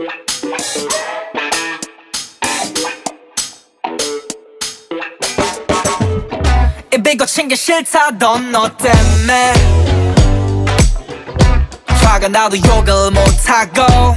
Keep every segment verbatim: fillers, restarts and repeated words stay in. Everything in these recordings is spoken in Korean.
입이 거친 게 싫다던 너 때문에 화가 나도 욕을 못하고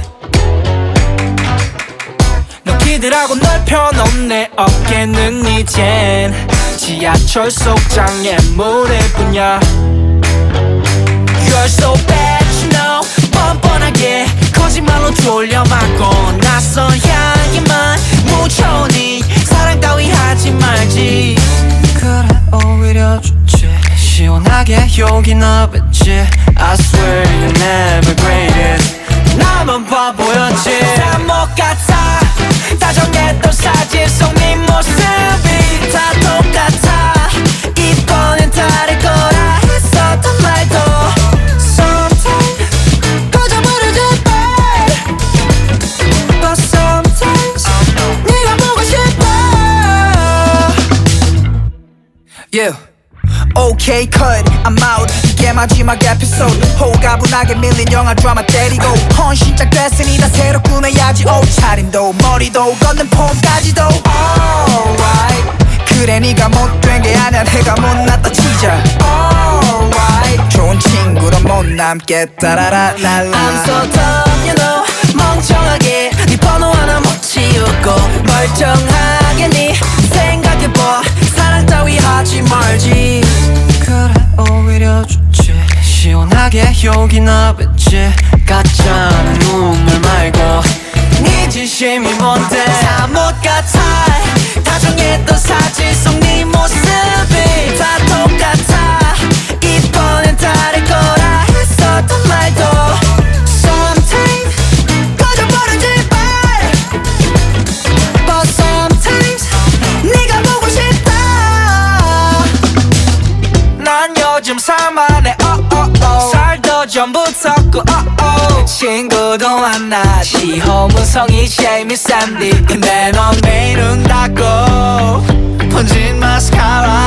너 기대라고 널 펴놓은 내 어깨는 이젠 지하철 속 장애물일 뿐이야. You're so bad you know. 뻔뻔하게 거짓말로 졸려맞고 낯선 향기만 묻혀오니 사랑 따위 하지 말지. 그래 오히려 좋지. 시원하게 여기 나랬지. I swear you're never greatest. 나만 바보였지. 다 못같아. 다정했던 사진 속 네 모습이 다 똑같아. 이번엔 다를 거라 했었던 말도 Sometimes 꺼져버리지 babe. But sometimes 네가 보고 싶어. Yeah. Okay cut I'm out 이게 마지막 에피소드. 호가분하게 밀린 영화 드라마 때리고 헌신작 됐으니 다 새로 꾸며야지. 옷차림도 머리도 걷는 폼까지도 Alright. 그래 네가 못된 게 아니야 내가 못났다 치자. Alright. 좋은 친구로 못 남겠다 라라라라. I'm so dumb you know. 멍청하게 네 번호 하나 못 치우고 멀쩡하게 네 생각해봐. 사랑 따위 하지 말지. 그래 오히려 좋지. 시원하게 여기 나랬지. 가짜는 눈물 말고 네 진심이 뭔데. 다 못같아. 다정했던 사진 속 네 모습이 다 똑같아. 이번엔 다를 거라 했었던 말도 Sometimes 꺼져버리지 babe. But sometimes 네가 보고 싶다. 난 요즘 살만해 oh, oh, oh. 살도 좀 붙었고 oh, oh. 친구도 만나 시호문성이 재밌삼디. 근데 넌 매일은 닦고 번진 마스카라